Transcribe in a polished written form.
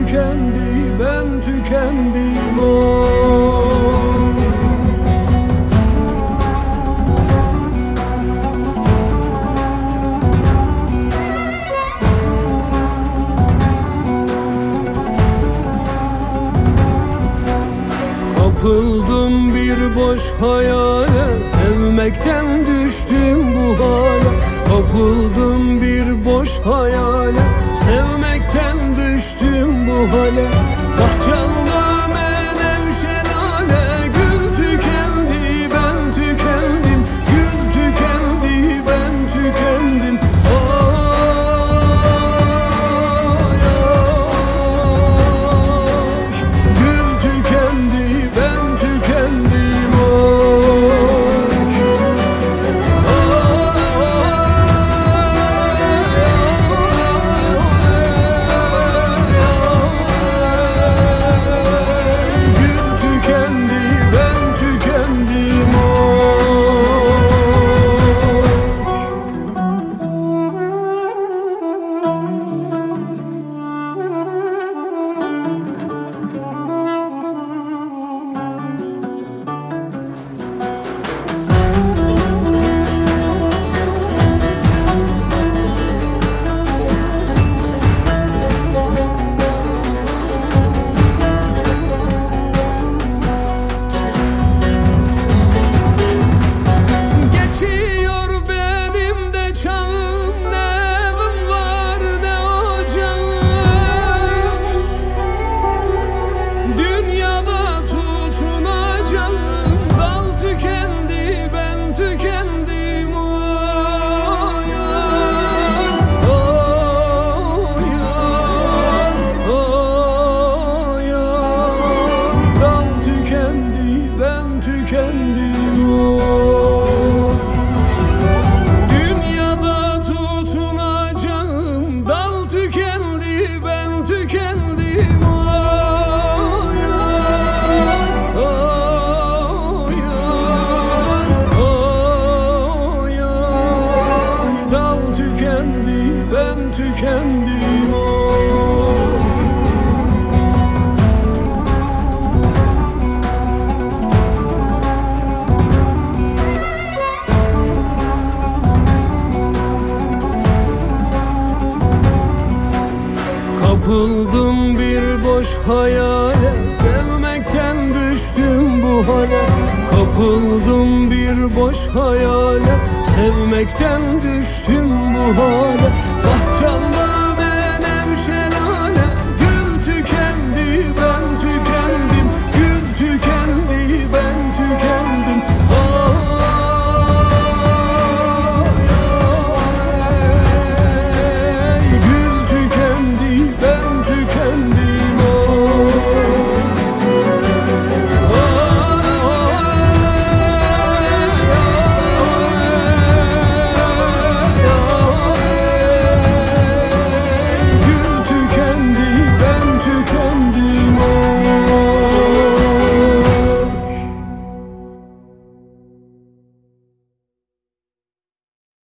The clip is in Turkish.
tükendi, ben tükendim oy. Kapıldım bir boş hayale, sevmekten düştüm bu hale. Kapıldım bir boş hayale, sevmekten düştüm bu hale. Bahçemde menevşe lale, gül tükendi, ben tükendim. Gül tükendi, ben tükendim. Dünyada tutunacağım dal tükendi, ben tükendim oy. Oy, oy, oy. Dal tükendi, ben tükendim oy. Kapıldım bir boş hayale, sevmekten düştüm bu hale. Kapıldım bir boş hayale, sevmekten düştüm bu hale. Bahçem